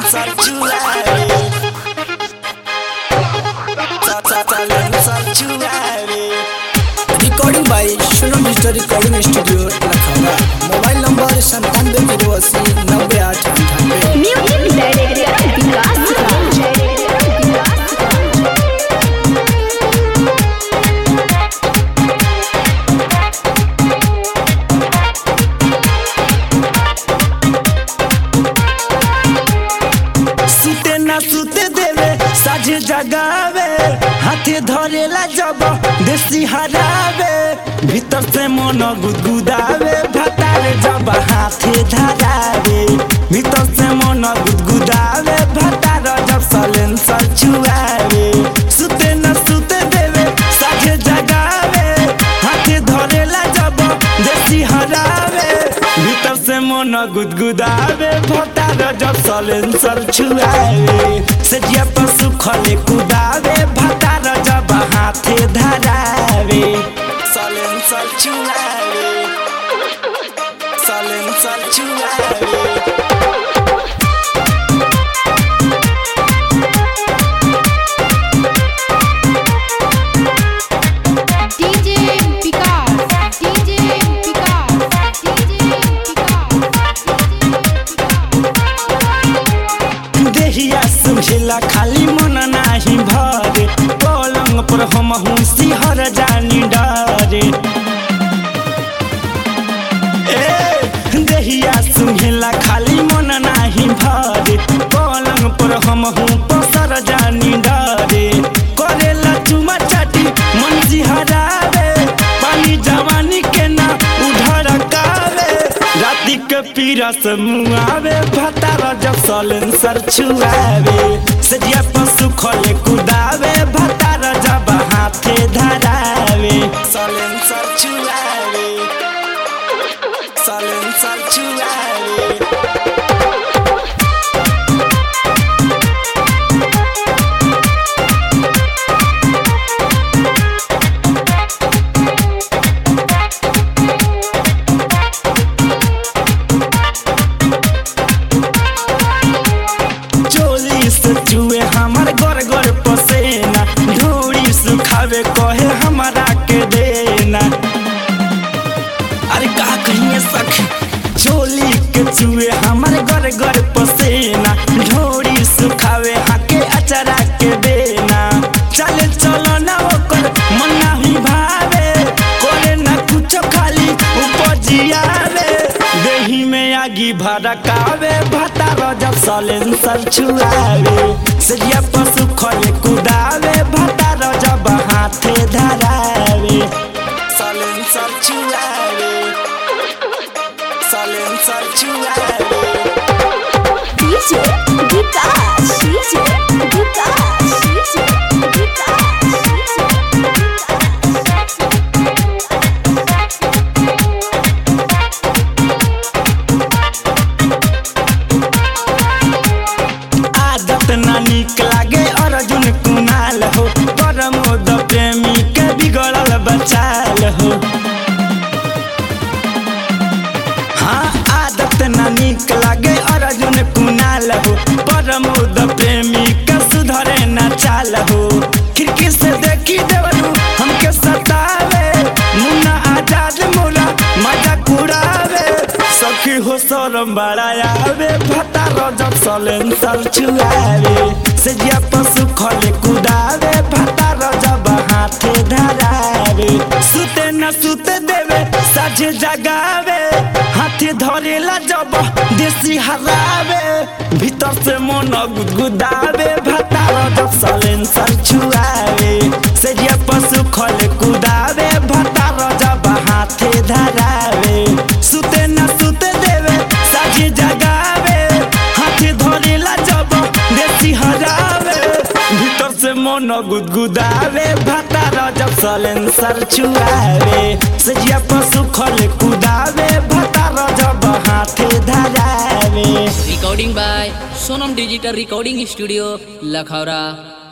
Recording by Sonam digital recording studio Lucknow. Mobile number 9780809898। Music director Vikas सुते ना सुते देवे साझे जगावे हाथे धरेला जब देसी हरावे भीतर से मन गुदगुदावे भतारे जब हाथे धरावे भीतर से मन गुदगुदावे भतारे जब सलेंसर छुआवे सुते ना सुते देवे साझे जगावे हाथे धरेला जब देसी हरावे भीतर से मन गुदगुदावे भतारे जब सलेंसर छुआवे सजिया पर सुखले कुदावे भतारे जब हाथे धरावे सलेंसर छुआवे सलेंसर छुआवे। देहिया समझेला खाली मन नाही भरे पलंग पर हम सिहर जानी डरे देहिया समझेला खाली मन नाही भरे पलंग पर हम पसर जानी डरे करेला चुमा चाटी मन सिहरावे पानी जवानी के ना उधड़कावे राती के पीरा से मुआवे भतारा जब सलेंसर छुआवे सजिया पर सुखले कुदावे भतारा जब हाथे धरावे सलेंसर छुआवे सलेंसर छुआवे। चुए हमार गोर गोर पसेना ढोड़ी सुखावे कहे हमारा के देना अरे का कहिए सखी चोली के चुए हमार गोर गोर पसेना ढोड़ी सुखावे हाके अचरा के देना चले चलो ना ओकर मन नहीं भावे करे ना कुछ खाली उपजियावे देही में आगी भड़कावे भतारा जब सलेंसर छुआवे सजिया पर सुखले कुदावे भतारा जब हाथे धरावे सलेंसर छुआवे सलेंसर छुआवे। DJ Vikas DJ Vikas DJ निक लागे अर्जुन कुनाल हो परमोद प्रेमी के बिगड़ल बचाल हो हाँ आदत ना निक लागे अर्जुन कुनाल हो परमोद प्रेमी के सुधरे ना चाल हो खिड़की से देखी देवरू हमके सतावे मुन्ना आजाद मोला मजा कुड़ावे सखी हो शरम बड़ायावे भतारा जब सलेंसर छुआवे सजिया पर सुखले कुदावे भतारा जब हाथे धरावे सुते न सुते देवे साझे जगावे हाथे धरेला जब देसी हरावे भीतर से मन गुदगुदावे भतारा जब सलेंसर छुआवे सजिया पर सुखले कुदावे भतारा जब हाथे धरावे सुते न सुते देवे साझे जगावे हाथे धरेला जब देसी हरावे भीतर से मन गुदगुदावे भतारा जब सलेंसर छुआवे सजिया पर सुखले कुदावे भतारा जब हाथे धरावे। Recording by Sonam digital recording studio Lakhaura.